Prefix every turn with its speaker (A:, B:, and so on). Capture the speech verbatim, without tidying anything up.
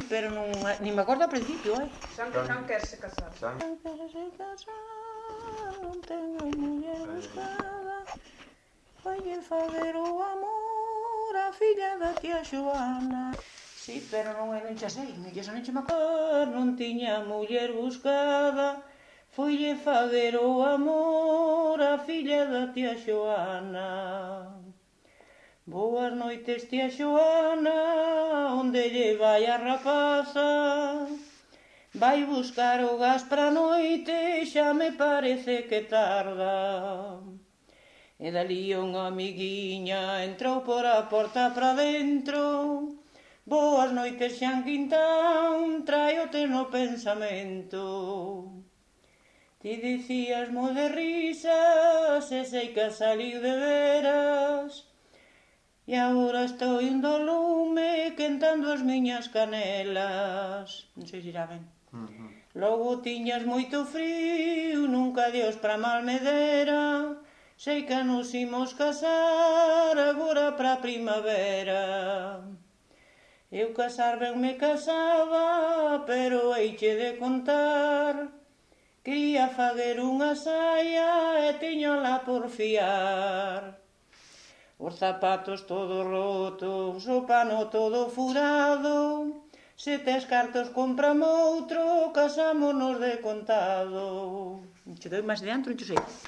A: pero non... Ni me acordo ao principio, eh?
B: San que San querse casar.
C: San
A: querse casar, non ten a muller buscada, falle faber o amor a filla da tía Xoana. Si, pero non é, non xa sei, non xa non xa me acordo. Non tiña muller buscada, foille faber o amor a filla da tía Xoana. Boas noites, tía Xoana, onde lle vai a rapaza? Vai buscar o gas pra noite, xa me parece que tarda. E dali unha amiguiña entrou por a porta pra dentro. Boas noites, Xan Quintán, traiote no pensamento. Ti dicías mo de risas, e sei que saliu de veras, e agora estou indo ao lume quentando as miñas canelas. Non sei se irá ben. Logo tiñas moito frío, nunca Dios pra mal me dera, sei que nos imos casar agora pra primavera. Eu casar ben me casaba, pero heiche de contar, quería faguer unha saia e tiñola por fiar. Os zapatos todos rotos, o pano todo furado, se tes cartos comprame outro, casámonos de contado. Che doi máis de dentro, non sei.